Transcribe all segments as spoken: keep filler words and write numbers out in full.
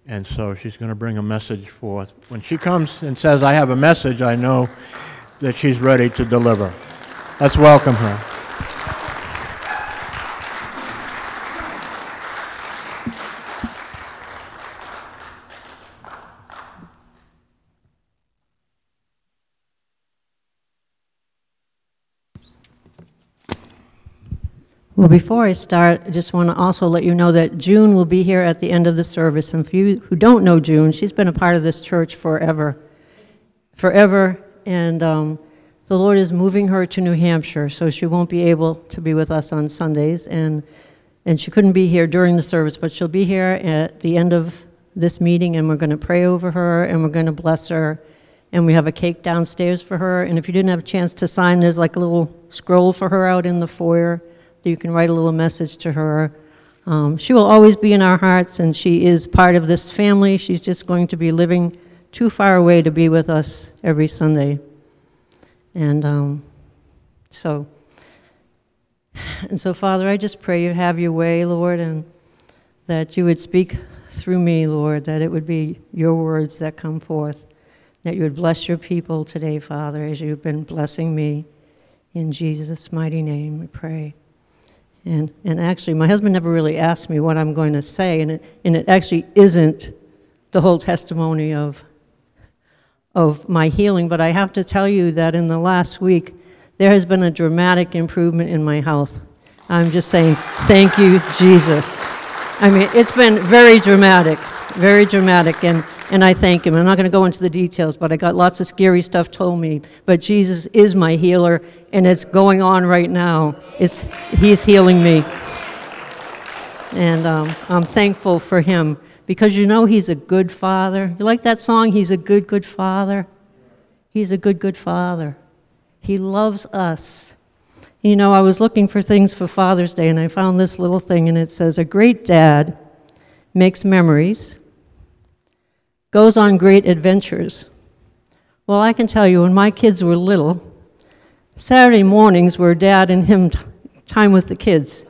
And so she's going to bring a message forth. When she comes and says, I have a message, I know that she's ready to deliver. Let's welcome her. Well, before I start, I just want to also let you know that June will be here at the end of the service. And for you who don't know June, she's been a part of this church forever. Forever. And um, the Lord is moving her to New Hampshire, so she won't be able to be with us on Sundays. And, and she couldn't be here during the service, but she'll be here at the end of this meeting, and we're going to pray over her, and we're going to bless her. And we have a cake downstairs for her. And if you didn't have a chance to sign, there's like a little scroll for her out in the foyer. You can write a little message to her. Um, she will always be in our hearts, and she is part of this family. She's just going to be living too far away to be with us every Sunday. And um, so, and so, Father, I just pray you have your way, Lord, and that you would speak through me, Lord, that it would be your words that come forth, that you would bless your people today, Father, as you've been blessing me. In Jesus' mighty name, we pray. And and actually, my husband never really asked me what I'm going to say, and it, and it actually isn't the whole testimony of, of my healing, but I have to tell you that in the last week, there has been a dramatic improvement in my health. I'm just saying, thank you, Jesus. I mean, it's been very dramatic, very dramatic, and, and I thank him. I'm not going to go into the details, but I got lots of scary stuff told me, but Jesus is my healer, and it's going on right now. It's he's healing me. And um, I'm thankful for him, because you know he's a good father. You like that song, He's a Good, Good Father? He's a good, good father. He loves us. You know, I was looking for things for Father's Day, and I found this little thing, and it says, a great dad makes memories, goes on great adventures. Well, I can tell you, when my kids were little, Saturday mornings were Dad and him t- time with the kids.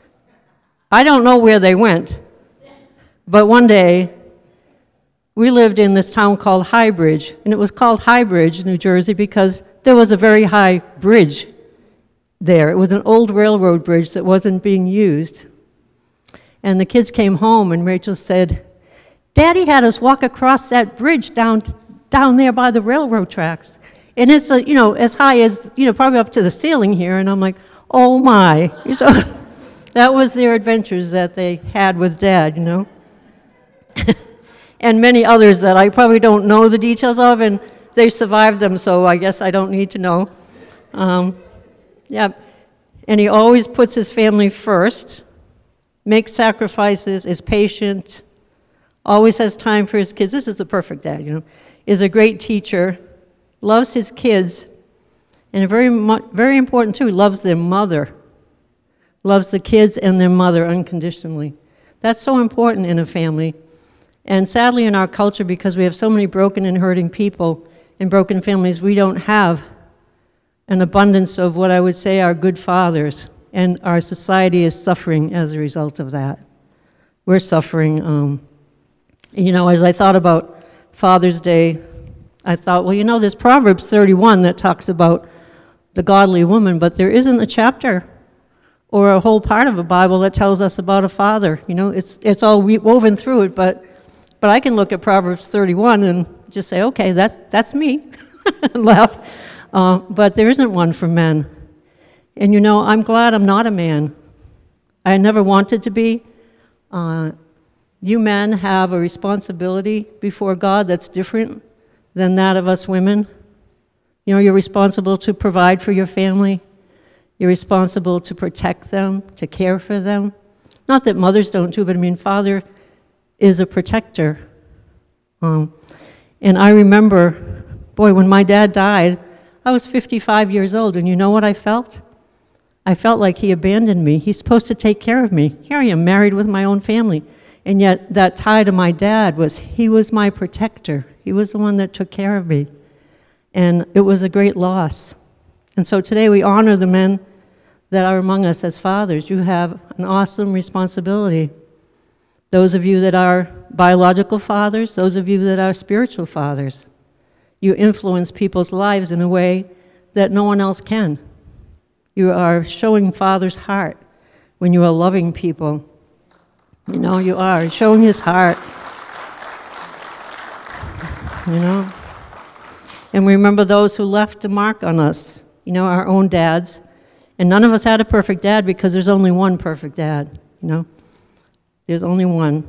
I don't know where they went, but one day, we lived in this town called Highbridge, and it was called Highbridge, New Jersey, because there was a very high bridge there. It was an old railroad bridge that wasn't being used. And the kids came home, and Rachel said, Daddy had us walk across that bridge down down there by the railroad tracks. And it's, a, you know, as high as, you know, probably up to the ceiling here. And I'm like, oh, my. So that was their adventures that they had with Dad, you know. And many others that I probably don't know the details of, and they survived them, so I guess I don't need to know. Um, yeah. And he always puts his family first, makes sacrifices, is patient, always has time for his kids. This is the perfect dad, you know. Is a great teacher, loves his kids, and very mu- very important too, loves their mother. Loves the kids and their mother unconditionally. That's so important in a family. And sadly in our culture, because we have so many broken and hurting people and broken families, we don't have an abundance of what I would say are good fathers. And our society is suffering as a result of that. We're suffering. Um, you know, as I thought about Father's Day, I thought, well, you know, there's Proverbs thirty-one that talks about the godly woman, but there isn't a chapter or a whole part of a Bible that tells us about a father. You know, it's it's all woven through it, but but I can look at Proverbs thirty-one and just say, okay, that's that's me, and laugh. Uh, but there isn't one for men. And you know, I'm glad I'm not a man. I never wanted to be. Uh, you men have a responsibility before God that's different than that of us women. You know, you're responsible to provide for your family. You're responsible to protect them, to care for them. Not that mothers don't too, but I mean, father is a protector. Um, and I remember, boy, when my dad died, I was fifty-five years old, and you know what I felt? I felt like he abandoned me. He's supposed to take care of me. Here I am, married with my own family. And yet that tie to my dad was, he was my protector. He was the one that took care of me. And it was a great loss. And so today we honor the men that are among us as fathers. You have an awesome responsibility. Those of you that are biological fathers, those of you that are spiritual fathers. You influence people's lives in a way that no one else can. You are showing Father's heart when you are loving people. You know, you are showing his heart. You know? And we remember those who left a mark on us, you know, our own dads. And none of us had a perfect dad because there's only one perfect dad, you know? There's only one.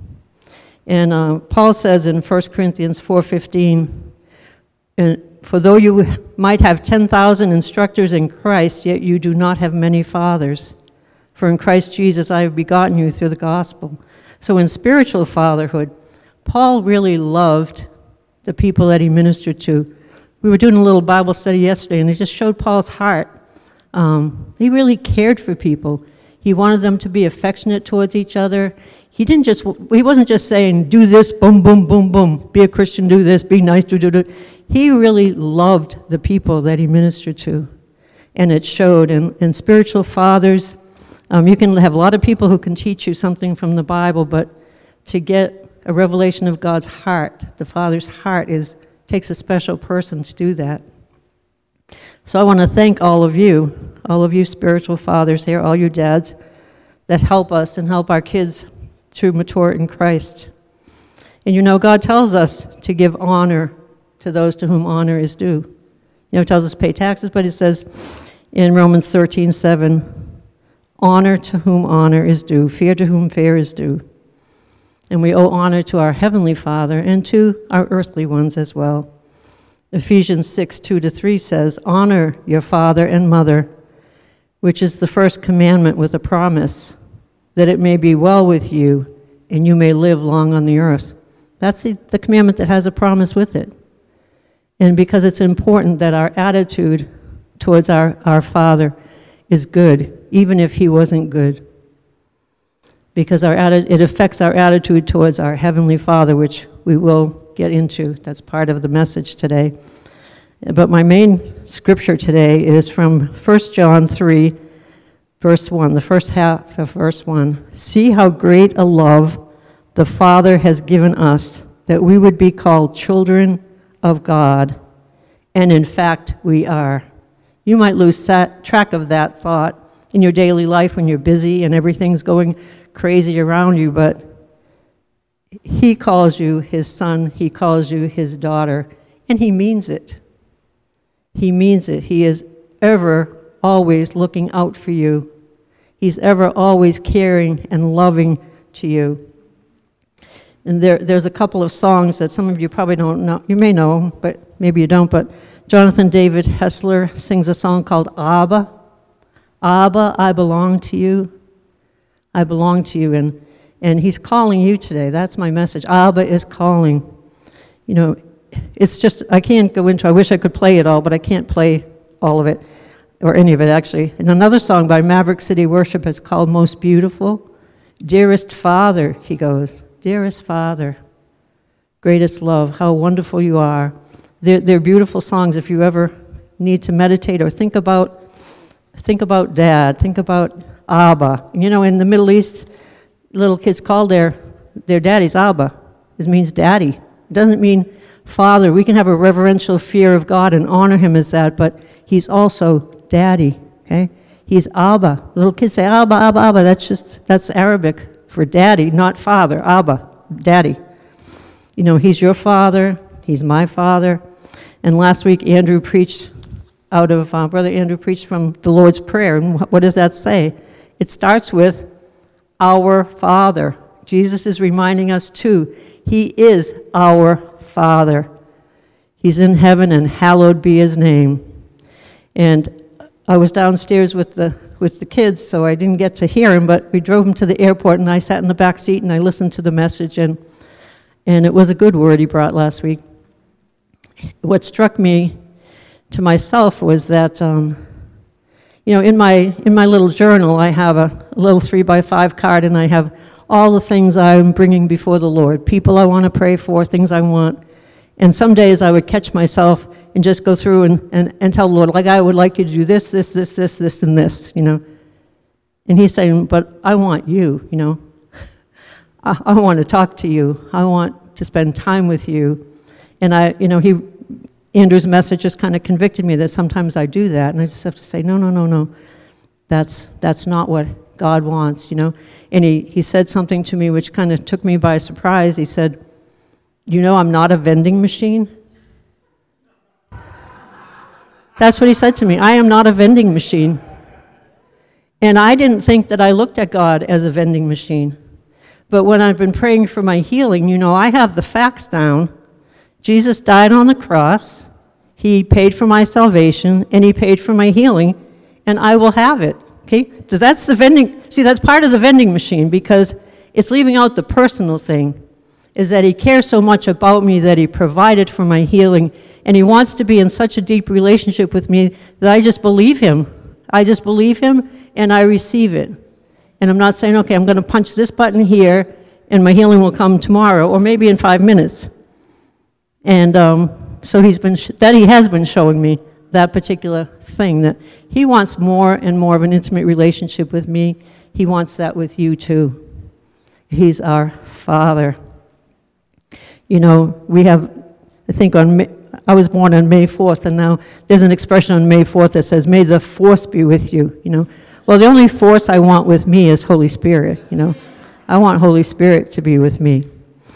And uh, Paul says in First Corinthians four fifteen, and for though you might have ten thousand instructors in Christ, yet you do not have many fathers. For in Christ Jesus I have begotten you through the gospel. So in spiritual fatherhood, Paul really loved the people that he ministered to. We were doing a little Bible study yesterday, and it just showed Paul's heart. Um, he really cared for people. He wanted them to be affectionate towards each other. He didn't just, he wasn't just saying, do this, boom, boom, boom, boom, be a Christian, do this, be nice, do, do, do. He really loved the people that he ministered to, and it showed. And, and spiritual fathers, um, you can have a lot of people who can teach you something from the Bible, but to get a revelation of God's heart, the Father's heart, is takes a special person to do that. So I want to thank all of you, all of you spiritual fathers here, all you dads that help us and help our kids to mature in Christ. And you know, God tells us to give honor to those to whom honor is due. You know, it tells us to pay taxes, but it says in Romans thirteen seven, honor to whom honor is due, fear to whom fear is due. And we owe honor to our Heavenly Father and to our earthly ones as well. Ephesians six two to three says, honor your father and mother, which is the first commandment with a promise, that it may be well with you and you may live long on the earth. That's the, the commandment that has a promise with it. And because it's important that our attitude towards our, our Father is good, even if he wasn't good. Because our atti- it affects our attitude towards our Heavenly Father, which we will get into. That's part of the message today. But my main scripture today is from First John three, verse one, the first half of verse one. See how great a love the Father has given us, that we would be called children of God, and in fact we are. You might lose sat- track of that thought in your daily life when you're busy and everything's going crazy around you, but he calls you his son, he calls you his daughter, and he means it. He means it. He is ever, always looking out for you. He's ever, always caring and loving to you. And there, there's a couple of songs that some of you probably don't know. You may know, but maybe you don't, but Jonathan David Hessler sings a song called Abba. Abba, I belong to you. I belong to you, and and he's calling you today. That's my message. Abba is calling. You know, it's just, I can't go into, I wish I could play it all, but I can't play all of it, or any of it, actually. And another song by Maverick City Worship is called Most Beautiful. Dearest Father, he goes, dearest Father, greatest love, how wonderful you are. They're, they're beautiful songs if you ever need to meditate or think about, think about Dad, think about Abba. You know, in the Middle East, little kids call their, their daddies Abba. It means daddy. It doesn't mean father. We can have a reverential fear of God and honor him as that, but he's also daddy, okay? He's Abba. Little kids say Abba, Abba, Abba. That's just, that's Arabic for daddy, not father. Abba, daddy. You know, he's your father. He's my father. And last week, Andrew preached out of, uh, Brother Andrew preached from the Lord's Prayer. And what does that say? It starts with, our Father. Jesus is reminding us too, he is our Father. He's in heaven, and hallowed be his name. And I was downstairs with the with the kids, so I didn't get to hear him, but we drove him to the airport, and I sat in the back seat, and I listened to the message, and and it was a good word he brought last week. What struck me to myself was that um, You know, in my in my little journal, I have a, a little three by five card, and I have all the things I'm bringing before the Lord, people I want to pray for, things I want. And some days I would catch myself and just go through and, and, and tell the Lord, like, I would like you to do this, this, this, this, this, and this, you know. And he's saying, but I want you, you know. I, I want to talk to you. I want to spend time with you. And I, you know, he, Andrew's message just kind of convicted me that sometimes I do that, and I just have to say, no, no, no, no. That's, that's not what God wants, you know. And he, he said something to me which kind of took me by surprise. He said, you know, I'm not a vending machine. That's what he said to me. I am not a vending machine. And I didn't think that I looked at God as a vending machine. But when I've been praying for my healing, you know, I have the facts down. Jesus died on the cross. He paid for my salvation, and he paid for my healing, and I will have it. Okay? So that's the vending, see, that's part of the vending machine, because it's leaving out the personal thing, is that he cares so much about me that he provided for my healing, and he wants to be in such a deep relationship with me that I just believe him. I just believe him, and I receive it. And I'm not saying, okay, I'm going to punch this button here, and my healing will come tomorrow, or maybe in five minutes. And um, so he's been sh- that he has been showing me that particular thing, that he wants more and more of an intimate relationship with me. He wants that with you too. He's our Father. You know, we have, I think on, May, I was born on May fourth, and now there's an expression on May fourth that says, may the force be with you, you know. Well, the only force I want with me is Holy Spirit, you know. I want Holy Spirit to be with me.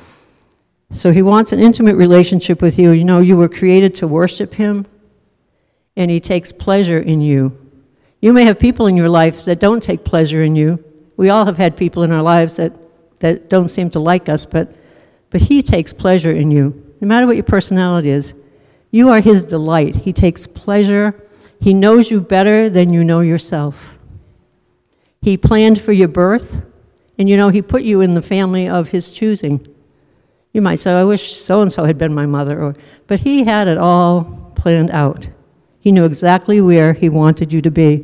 So he wants an intimate relationship with you. You know, you were created to worship him, and he takes pleasure in you. You may have people in your life that don't take pleasure in you. We all have had people in our lives that, that don't seem to like us, but, but he takes pleasure in you. No matter what your personality is, you are his delight. He takes pleasure. He knows you better than you know yourself. He planned for your birth, and you know, he put you in the family of his choosing. You might say, I wish so-and-so had been my mother, or, but he had it all planned out. He knew exactly where he wanted you to be.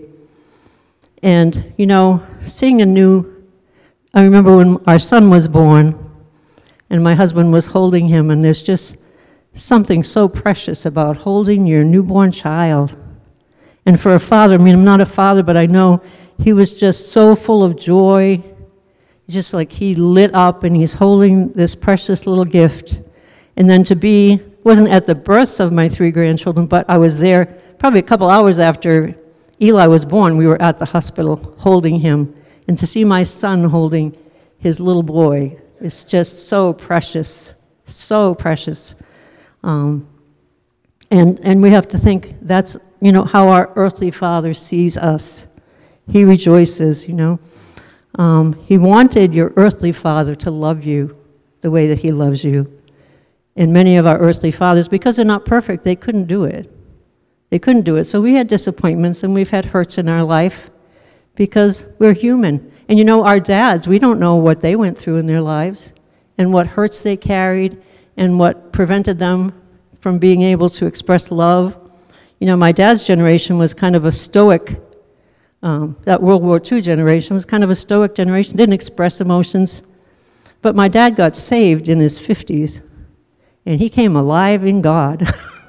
And, you know, seeing a new, I remember when our son was born, and my husband was holding him, and there's just something so precious about holding your newborn child. And for a father, I mean, I'm not a father, but I know he was just so full of joy, just like he lit up, and he's holding this precious little gift. And then to be, wasn't at the births of my three grandchildren, but I was there probably a couple hours after Eli was born. We were at the hospital holding him. And to see my son holding his little boy is just so precious, so precious. Um, and and we have to think that's, you know, how our earthly Father sees us. He rejoices, you know. Um, he wanted your earthly father to love you the way that he loves you. And many of our earthly fathers, because they're not perfect, they couldn't do it. They couldn't do it. So we had disappointments and we've had hurts in our life because we're human. And you know, our dads, we don't know what they went through in their lives and what hurts they carried and what prevented them from being able to express love. You know, my dad's generation was kind of a stoic Um, that World War Two generation was kind of a stoic generation, didn't express emotions. But my dad got saved in his fifties, and he came alive in God.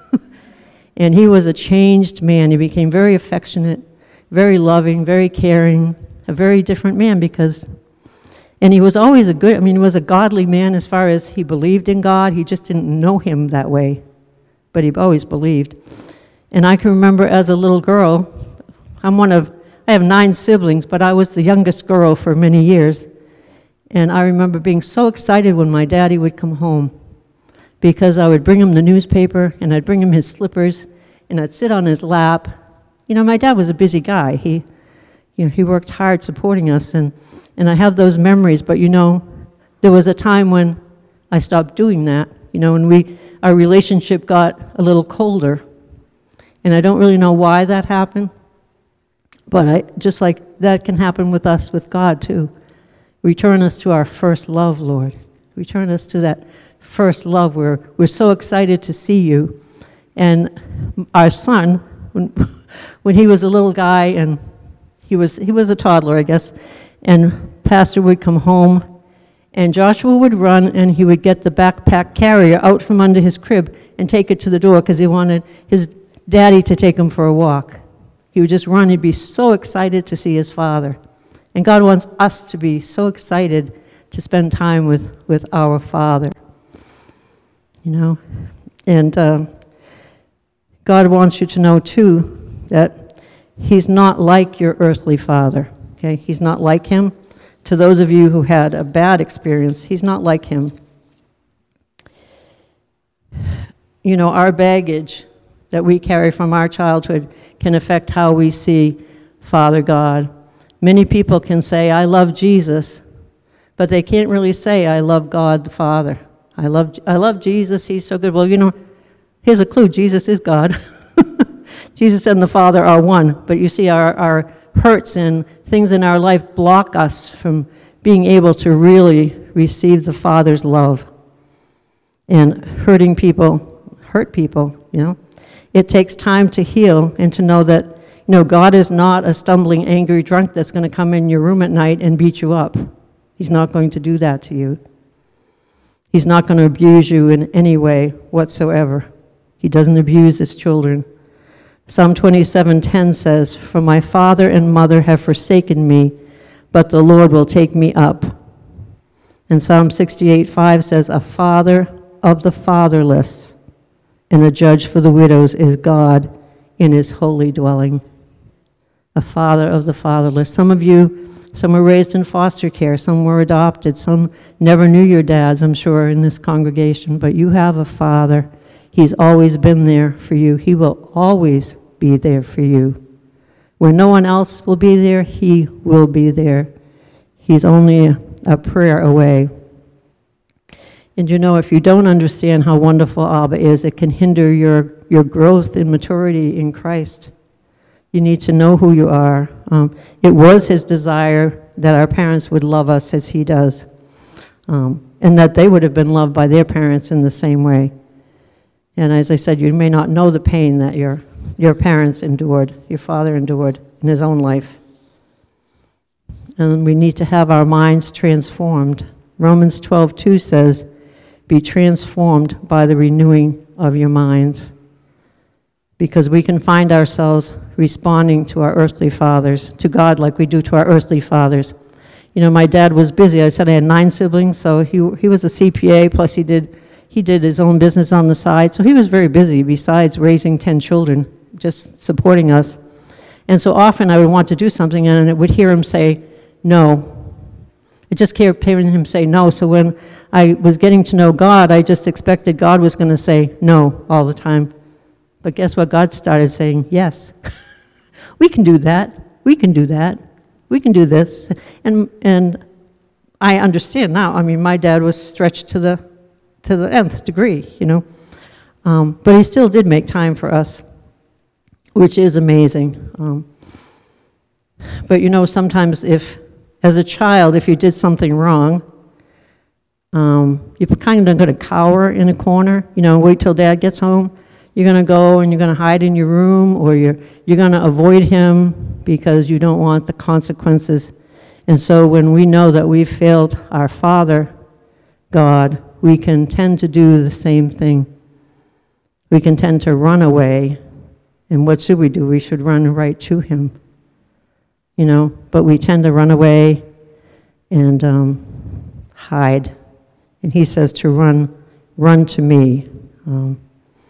And he was a changed man. He became very affectionate, very loving, very caring, a very different man because, and he was always a good, I mean, he was a godly man as far as he believed in God. He just didn't know him that way, but he always believed. And I can remember as a little girl, I'm one of I have nine siblings, but I was the youngest girl for many years. And I remember being so excited when my daddy would come home because I would bring him the newspaper and I'd bring him his slippers and I'd sit on his lap. You know, my dad was a busy guy. He, you know, he worked hard supporting us, and, and I have those memories. But, you know, there was a time when I stopped doing that, you know, and we, our relationship got a little colder. And I don't really know why that happened. But I, just like that can happen with us, with God too. Return us to our first love, Lord. Return us to that first love where we're so excited to see you. And our son, when, when he was a little guy, and he was he was a toddler, I guess, and Pastor would come home, and Joshua would run, and he would get the backpack carrier out from under his crib and take it to the door because he wanted his daddy to take him for a walk. He would just run. He'd be so excited to see his father. And God wants us to be so excited to spend time with, with our Father, you know. And uh, God wants you to know, too, that he's not like your earthly father, okay? He's not like him. To those of you who had a bad experience, he's not like him. You know, our baggage that we carry from our childhood can affect how we see Father God. Many people can say, I love Jesus, but they can't really say, I love God the Father. I love, I love Jesus, he's so good. Well, you know, here's a clue, Jesus is God. Jesus and the Father are one, but you see our, our hurts and things in our life block us from being able to really receive the Father's love. And hurting people hurt people, you know. It takes time to heal and to know that, you know, God is not a stumbling, angry drunk that's going to come in your room at night and beat you up. He's not going to do that to you. He's not going to abuse you in any way whatsoever. He doesn't abuse his children. Psalm twenty-seven ten says, For my father and mother have forsaken me, but the Lord will take me up. And Psalm sixty-eight five says, A father of the fatherless and a judge for the widows is God in his holy dwelling. A father of the fatherless. Some of you, some were raised in foster care, some were adopted, some never knew your dads, I'm sure, in this congregation, but you have a father. He's always been there for you. He will always be there for you. When no one else will be there, he will be there. He's only a, a prayer away. And you know, if you don't understand how wonderful Abba is, it can hinder your, your growth and maturity in Christ. You need to know who you are. Um, it was his desire that our parents would love us as he does, um, and that they would have been loved by their parents in the same way. And as I said, you may not know the pain that your, your parents endured, your father endured in his own life. And we need to have our minds transformed. Romans twelve two says, Be transformed by the renewing of your minds. Because we can find ourselves responding to our earthly fathers, to God like we do to our earthly fathers. You know, my dad was busy. I said I had nine siblings, so he he was a C P A, plus he did he did his own business on the side. So he was very busy besides raising ten children, just supporting us. And so often I would want to do something and I would hear him say, no. I just kept hearing him say no. So when I was getting to know God, I just expected God was going to say no all the time. But guess what? God started saying, yes. We can do that. We can do that. We can do this. And and I understand now. I mean, my dad was stretched to the to the nth degree, you know. Um, but he still did make time for us, which is amazing. Um, but you know, sometimes if, as a child, if you did something wrong, um, you're kind of going to cower in a corner, you know, wait till dad gets home. You're going to go and you're going to hide in your room, or you're you're going to avoid him because you don't want the consequences. And so when we know that we've failed our Father, God, we can tend to do the same thing. We can tend to run away. And what should we do? We should run right to him. You know, but we tend to run away and um, hide. And he says to run, run to me. Um,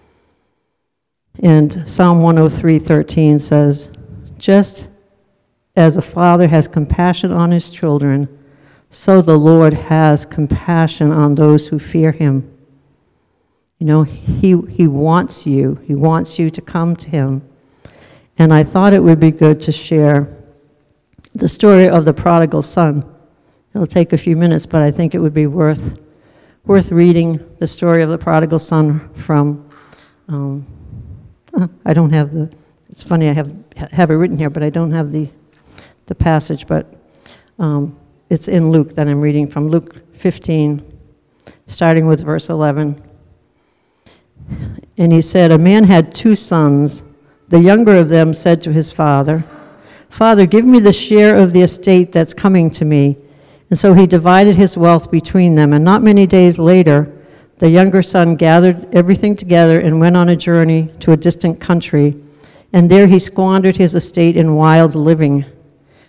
and Psalm one oh three thirteen says, just as a father has compassion on his children, so the Lord has compassion on those who fear him. You know, he he wants you. He wants you to come to him. And I thought it would be good to share the story of the prodigal son. It'll take a few minutes, but I think it would be worth worth reading the story of the prodigal son from, um, I don't have the, it's funny, I have have it written here, but I don't have the the passage, but um, it's in Luke that I'm reading from, Luke fifteen, starting with verse eleven. And he said, a man had two sons. The younger of them said to his father, Father, give me the share of the estate that's coming to me. And so he divided his wealth between them. And not many days later, the younger son gathered everything together and went on a journey to a distant country. And there he squandered his estate in wild living.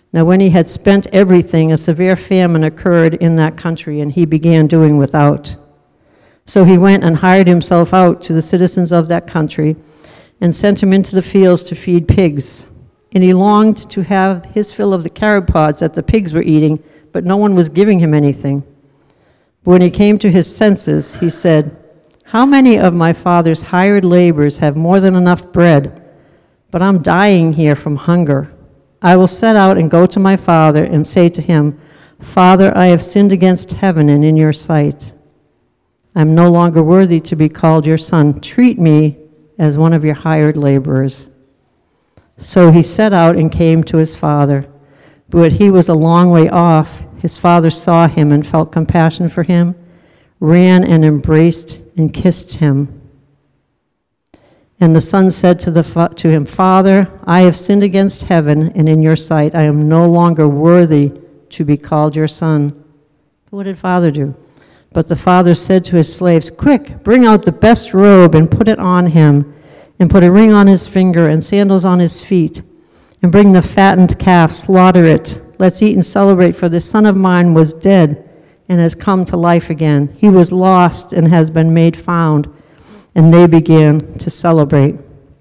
Now when he had spent everything, a severe famine occurred in that country, and he began doing without. So he went and hired himself out to the citizens of that country, and sent him into the fields to feed pigs. And he longed to have his fill of the carob pods that the pigs were eating, but no one was giving him anything. But when he came to his senses, he said, "How many of my father's hired laborers have more than enough bread? But I'm dying here from hunger. I will set out and go to my father and say to him, 'Father, I have sinned against heaven and in your sight. I am no longer worthy to be called your son. Treat me as one of your hired laborers.' So he set out and came to his father. But when he was a long way off, his father saw him and felt compassion for him, ran and embraced and kissed him. And the son said to, the fa- to him, 'Father, I have sinned against heaven and in your sight. I am no longer worthy to be called your son.' What did father do? But the father said to his slaves, 'Quick, bring out the best robe and put it on him, and put a ring on his finger and sandals on his feet, and bring the fattened calf, slaughter it. Let's eat and celebrate, for this son of mine was dead and has come to life again. He was lost and has been made found.' And they began to celebrate."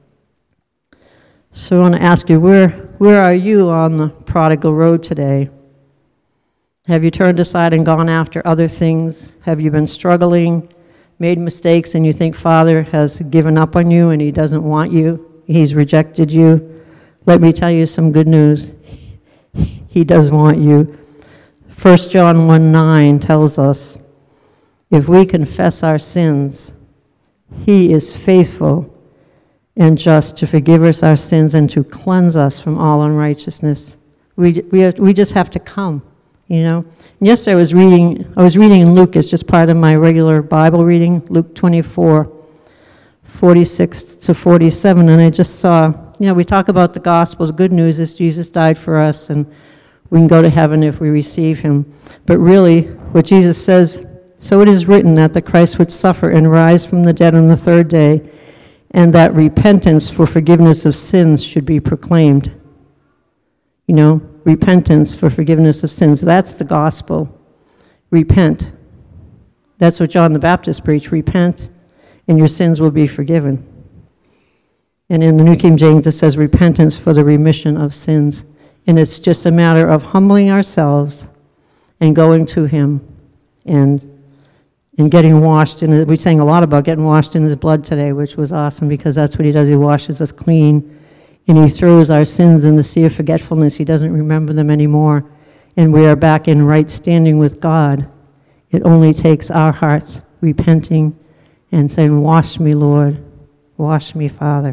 So I want to ask you, where, where are you on the prodigal road today? Have you turned aside and gone after other things? Have you been struggling, made mistakes, and you think Father has given up on you and he doesn't want you? He's rejected you? Let me tell you some good news. He does want you. First John one nine tells us, if we confess our sins, he is faithful and just to forgive us our sins and to cleanse us from all unrighteousness. We we have, we just have to come, you know. And yesterday I was reading I was reading in Luke. It's just part of my regular Bible reading, Luke twenty-four, forty-six to forty-seven, and I just saw, you know, we talk about the gospel. The good news is Jesus died for us, and we can go to heaven if we receive him. But really, what Jesus says, so it is written that the Christ would suffer and rise from the dead on the third day, and that repentance for forgiveness of sins should be proclaimed. You know, repentance for forgiveness of sins. That's the gospel. Repent. That's what John the Baptist preached. Repent, and your sins will be forgiven. And in the New King James, it says repentance for the remission of sins. And it's just a matter of humbling ourselves and going to him and and getting washed in it. We sang a lot about getting washed in his blood today, which was awesome, because that's what he does. He washes us clean, and he throws our sins in the sea of forgetfulness. He doesn't remember them anymore, and we are back in right standing with God. It only takes our hearts repenting and saying, wash me, Lord. Wash me, Father.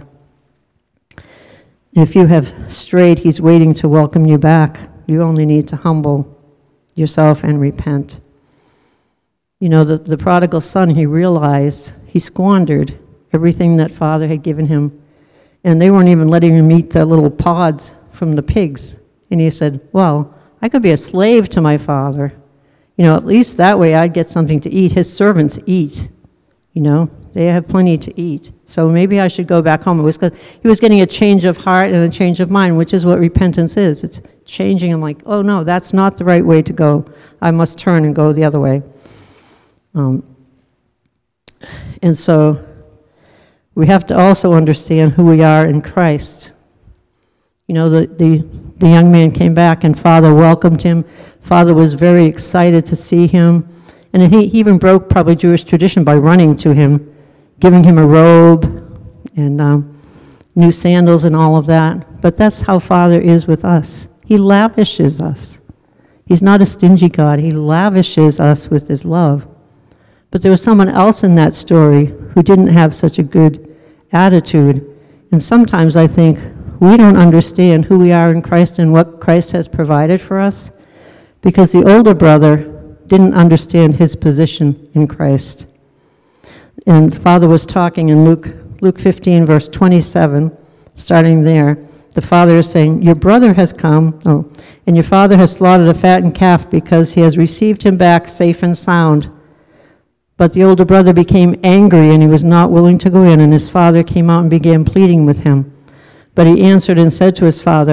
If you have strayed, he's waiting to welcome you back. You only need to humble yourself and repent. You know, the, the prodigal son, he realized he squandered everything that Father had given him. And they weren't even letting him eat the little pods from the pigs. And he said, well, I could be a slave to my father. You know, at least that way I'd get something to eat. His servants eat, you know. They have plenty to eat. So maybe I should go back home. It was 'cause he was getting a change of heart and a change of mind, which is what repentance is. It's changing. I'm like, oh, no, that's not the right way to go. I must turn and go the other way. Um, and so we have to also understand who we are in Christ. You know, the, the, the young man came back and Father welcomed him. Father was very excited to see him. And he, he even broke probably Jewish tradition by running to him, giving him a robe and um, new sandals and all of that. But that's how Father is with us. He lavishes us. He's not a stingy God. He lavishes us with his love. But there was someone else in that story who didn't have such a good attitude. And sometimes I think we don't understand who we are in Christ and what Christ has provided for us, because the older brother didn't understand his position in Christ. And Father was talking in Luke Luke fifteen, verse twenty-seven, starting there. The father is saying, your brother has come, oh, and your father has slaughtered a fattened calf because he has received him back safe and sound. But the older brother became angry, and he was not willing to go in, and his father came out and began pleading with him. But he answered and said to his father,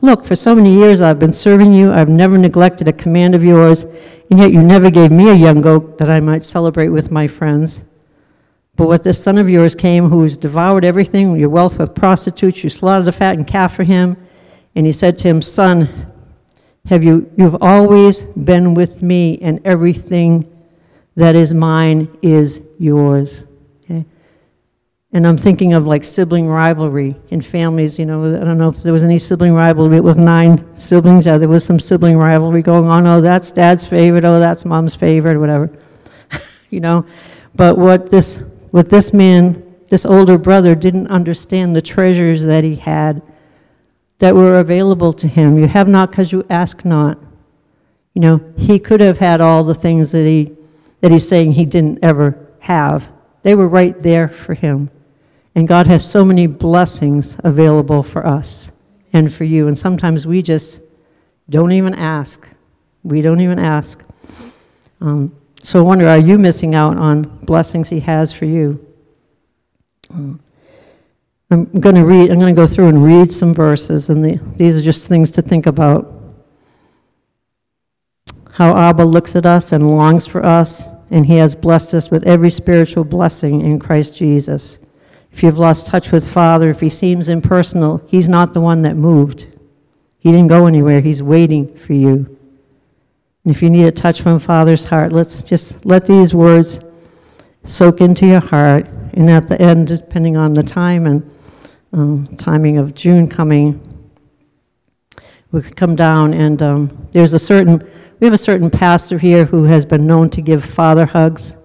Look, for so many years I've been serving you. I've never neglected a command of yours, and yet you never gave me a young goat that I might celebrate with my friends. But what this son of yours came, who has devoured everything, your wealth with prostitutes, you slaughtered a fattened calf for him. And he said to him, Son, have you, you've always been with me, and everything that is mine is yours. Okay? And I'm thinking of like sibling rivalry in families. You know, I don't know if there was any sibling rivalry with nine siblings. Yeah, there was some sibling rivalry going on. Oh, that's dad's favorite. Oh, that's mom's favorite, or whatever. You know, but what this, what this man, this older brother, didn't understand the treasures that he had that were available to him. You have not because you ask not. You know, he could have had all the things that he that he's saying he didn't ever have. They were right there for him. And God has so many blessings available for us and for you. And sometimes we just don't even ask. We don't even ask. Um, so I wonder, are you missing out on blessings he has for you? Um, I'm going to read, I'm going to go through and read some verses, and the, these are just things to think about. How Abba looks at us and longs for us, and he has blessed us with every spiritual blessing in Christ Jesus. If you've lost touch with Father, if he seems impersonal, he's not the one that moved. He didn't go anywhere. He's waiting for you. And if you need a touch from Father's heart, let's just let these words soak into your heart. And at the end, depending on the time and um, timing of June coming, we could come down and um, there's a certain, we have a certain pastor here who has been known to give father hugs.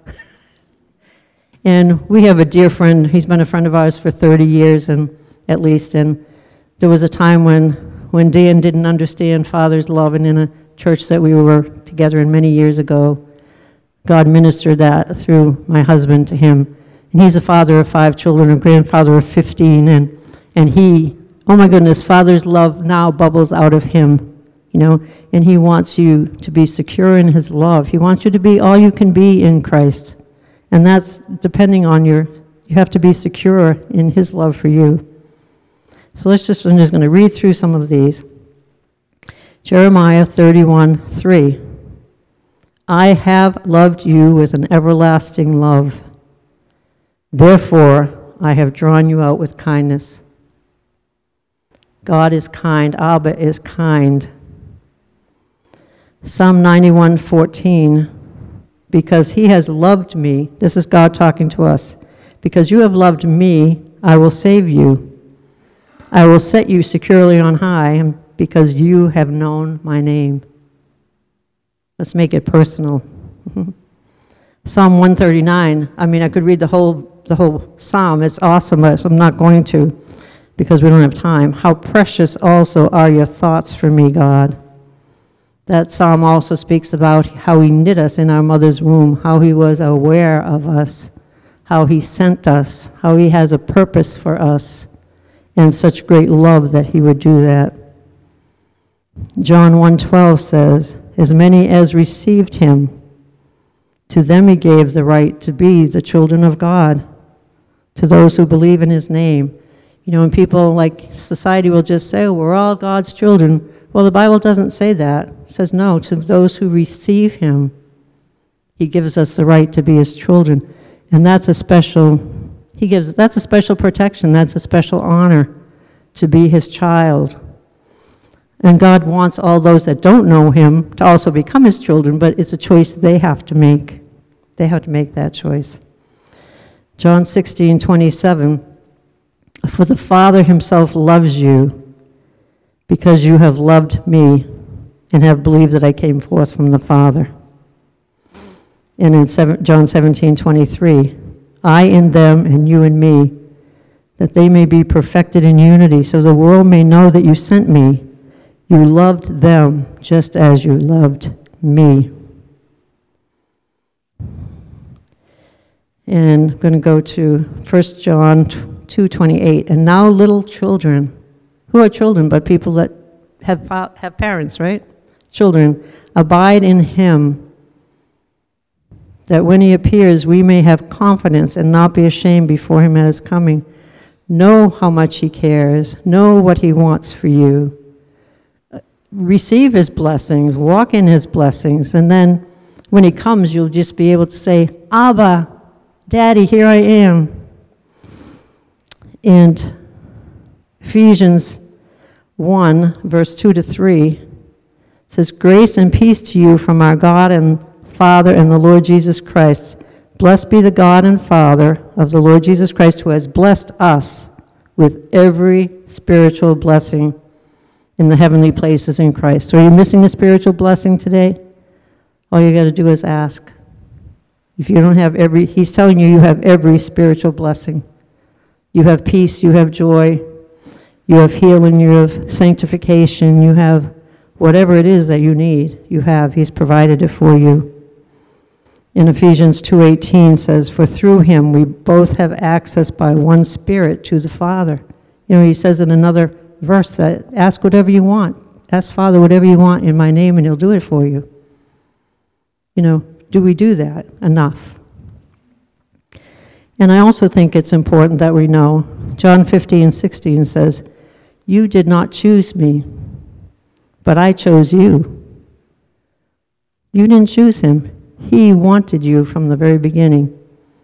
And we have a dear friend, he's been a friend of ours for thirty years and at least, and there was a time when, when Dan didn't understand Father's love, and in a church that we were together in many years ago, God ministered that through my husband to him. And he's a father of five children, a grandfather of fifteen, and, and he, oh my goodness, Father's love now bubbles out of him, you know, and he wants you to be secure in his love. He wants you to be all you can be in Christ. And that's depending on your, you have to be secure in his love for you. So let's just, I'm just going to read through some of these. Jeremiah thirty-one three. I have loved you with an everlasting love. Therefore, I have drawn you out with kindness. God is kind. Abba is kind. Psalm ninety-one fourteen. Because he has loved me, this is God talking to us, because you have loved me, I will save you. I will set you securely on high, because you have known my name. Let's make it personal. Psalm one thirty-nine, I mean, I could read the whole the whole psalm. It's awesome, but I'm not going to, because we don't have time. How precious also are your thoughts for me, God. That psalm also speaks about how he knit us in our mother's womb, how he was aware of us, how he sent us, how he has a purpose for us, and such great love that he would do that. John one twelve says, as many as received him, to them he gave the right to be the children of God, to those who believe in his name. You know, and people like society will just say, oh, we're all God's children. Well, the Bible doesn't say that. It says, no, to those who receive him, he gives us the right to be his children. And that's a special, he gives, that's a special protection. That's a special honor to be his child. And God wants all those that don't know him to also become his children, but it's a choice they have to make. They have to make that choice. John sixteen twenty-seven, for the Father himself loves you, because you have loved me and have believed that I came forth from the Father. And in John seventeen twenty-three, I in them and you in me, that they may be perfected in unity, so the world may know that you sent me. You loved them just as you loved me. And I'm going to go to First John two twenty-eight. And now little children, who are children, but people that have have parents, right? Children, abide in him, that when he appears, we may have confidence and not be ashamed before him at his coming. Know how much he cares. Know what he wants for you. receive his blessings, walk in his blessings, and then when he comes, you'll just be able to say, Abba, Daddy, here I am. And Ephesians one, verse two to three, says, grace and peace to you from our God and Father and the Lord Jesus Christ. Blessed be the God and Father of the Lord Jesus Christ, who has blessed us with every spiritual blessing in the heavenly places in Christ. So are you missing a spiritual blessing today? All you got to do is ask. If you don't have every, he's telling you you have every spiritual blessing. You have peace, you have joy, you have healing, you have sanctification, you have whatever it is that you need, you have. He's provided it for you. In Ephesians two eighteen says, for through him we both have access by one Spirit to the Father. You know, he says in another verse that ask whatever you want. Ask Father whatever you want in my name and he'll do it for you. You know, do we do that enough? And I also think it's important that we know, John fifteen sixteen says, you did not choose me, but I chose you. You didn't choose him. He wanted you from the very beginning.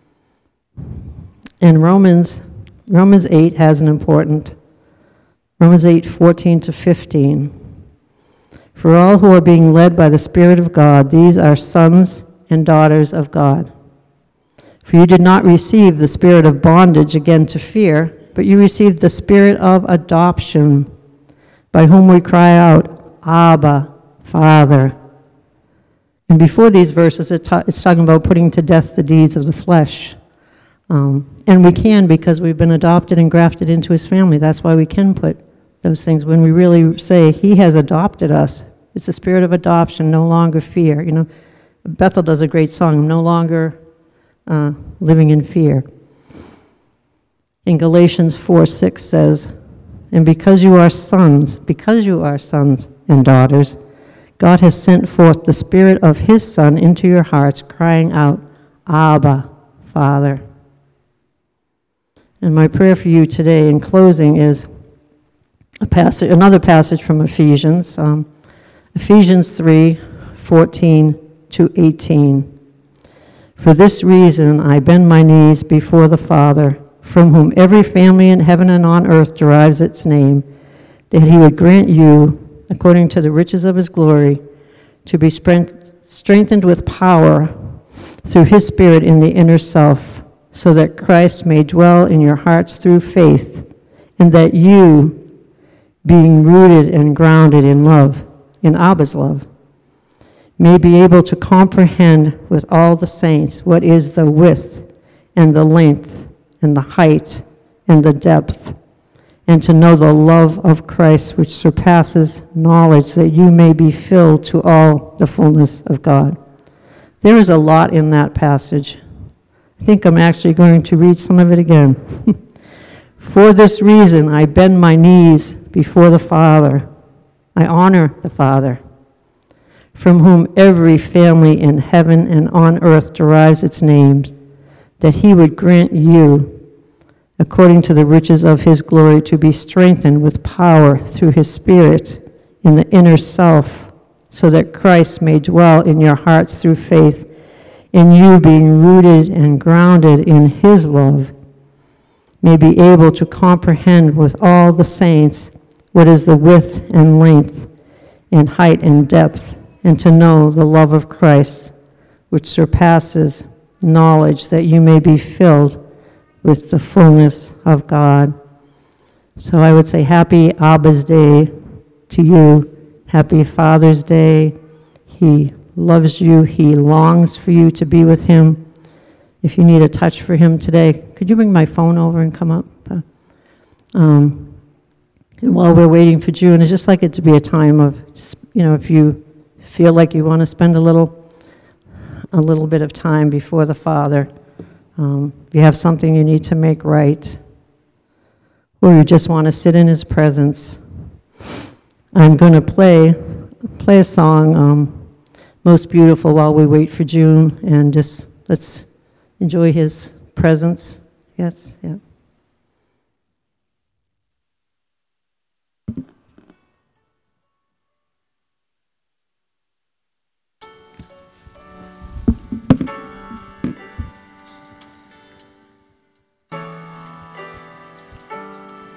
And Romans, Romans eight has an important, Romans eight fourteen to fifteen. For all who are being led by the Spirit of God, these are sons and daughters of God. For you did not receive the spirit of bondage again to fear, but you received the spirit of adoption, by whom we cry out, Abba, Father. And before these verses, it ta- it's talking about putting to death the deeds of the flesh. Um, and we can because we've been adopted and grafted into his family. That's why we can put those things. When we really say, he has adopted us, it's the spirit of adoption, no longer fear. You know, Bethel does a great song, no longer uh, living in fear. In Galatians four six says, and because you are sons, because you are sons and daughters, God has sent forth the Spirit of his Son into your hearts, crying out, Abba, Father. And my prayer for you today in closing is a passage, another passage from Ephesians, um, Ephesians three fourteen to eighteen. For this reason I bend my knees before the Father, from whom every family in heaven and on earth derives its name, that he would grant you, according to the riches of his glory, to be strengthened with power through his Spirit in the inner self, so that Christ may dwell in your hearts through faith, and that you, being rooted and grounded in love, in Abba's love, may be able to comprehend with all the saints what is the width and the length and the height and the depth, and to know the love of Christ which surpasses knowledge, that you may be filled to all the fullness of God. There is a lot in that passage. I think I'm actually going to read some of it again. For this reason I bend my knees before the Father. I honor the Father, from whom every family in heaven and on earth derives its names, that he would grant you, according to the riches of his glory, to be strengthened with power through his Spirit in the inner self, so that Christ may dwell in your hearts through faith, and you, being rooted and grounded in his love, may be able to comprehend with all the saints what is the width and length and height and depth, and to know the love of Christ, which surpasses knowledge, that you may be filled with the fullness of God. So I would say happy Abba's Day to you. Happy Father's Day. He loves you. He longs for you to be with him. If you need a touch for him today, could you bring my phone over and come up? Um, and while we're waiting for June, I'd just like it to be a time of, you know, if you feel like you want to spend a little a little bit of time before the Father, um, if you have something you need to make right, or you just want to sit in his presence, I'm going to play play a song, um, Most Beautiful, while we wait for June, and just let's enjoy his presence. Yes, yeah.